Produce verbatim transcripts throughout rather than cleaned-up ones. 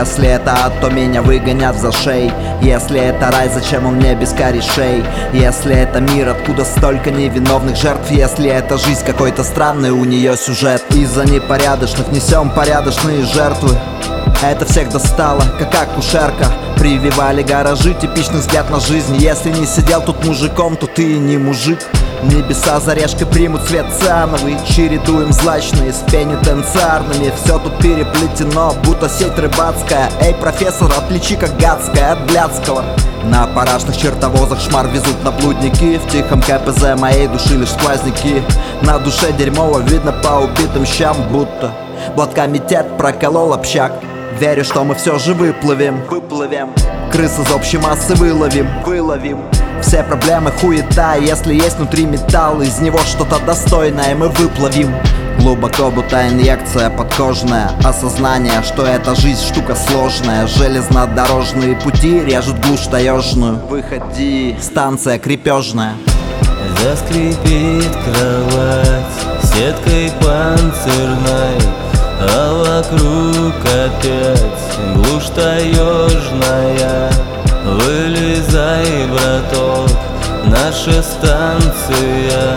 Если это ад, то меня выгонят за шей. Если это рай, зачем он мне без корешей? Если это мир, откуда столько невиновных жертв? Если это жизнь, какой-то странный у нее сюжет. Из-за непорядочных несем порядочные жертвы. Это всех достало, как акушерка. Прививали гаражи, типичный взгляд на жизнь. Если не сидел тут мужиком, то ты и не мужик. Небеса за решкой примут цвет циановый. Чередуем злачные с пенитенциарными. Все тут переплетено, будто сеть рыбацкая. Эй, профессор, отличи как гадское от блядского. На парашных чертовозах шмар везут на блудники. В тихом КПЗ моей души лишь сквозняки. На душе дерьмово видно по убитым щам, будто блаткомитет проколол общак. Верю, что мы все же выплывем, выплывем. Крыс из общей массы выловим, выловим. Все проблемы хуета, если есть внутри металл, из него что-то достойное мы выплавим. Глубоко, будто инъекция подкожная. Осознание, что эта жизнь штука сложная. Железнодорожные пути режут глушь таежную. Выходи, станция крепежная. Заскрипит кровать сеткой панцирной, а вокруг опять глушь таежная. Вылезай, браток, наша станция,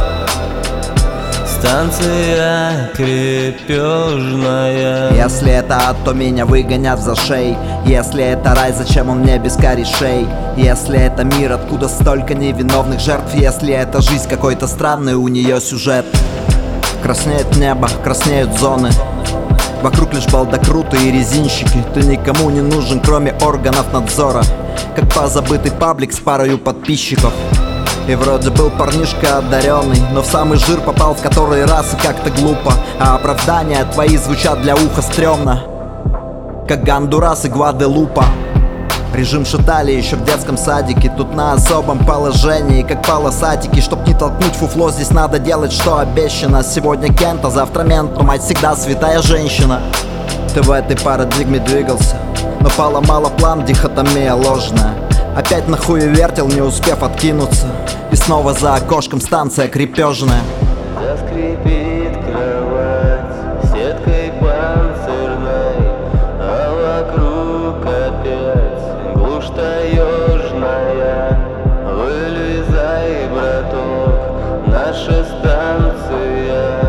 станция крепежная. Если это ад, то меня выгонят за шей. Если это рай, зачем он мне без корешей? Если это мир, откуда столько невиновных жертв? Если это жизнь, какой-то странный у нее сюжет. Краснеет небо, краснеют зоны. Вокруг лишь балдокруты и резинщики. Ты никому не нужен, кроме органов надзора. Как позабытый паблик с парою подписчиков. И вроде был парнишка одаренный, но в самый жир попал в который раз, и как-то глупо. А оправдания твои звучат для уха стрёмно, как Гондурас и Гваделупа. Режим шатали еще в детском садике. Тут на особом положении, как полосатики. Чтоб не толкнуть фуфло, здесь надо делать, что обещано. Сегодня Кент, а завтра мент, но мать всегда святая женщина. Ты в этой парадигме двигался, но поломала план, дихотомия ложная. Опять нахуй вертел, не успев откинуться. И снова за окошком станция крепежная. Заскрипит кровать сеткой панцирной, а вокруг опять глушь таежная. Вылезай, браток, наша станция,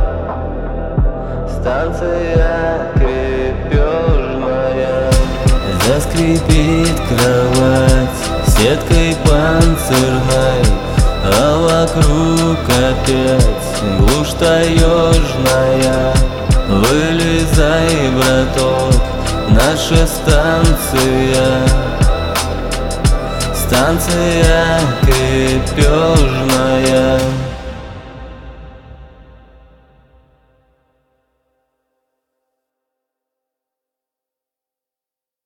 станция крепежная. Заскрипит кровать сеткой панцирной, а вокруг опять глушь таежная. Вылезай, браток, наша станция, станция крепежная.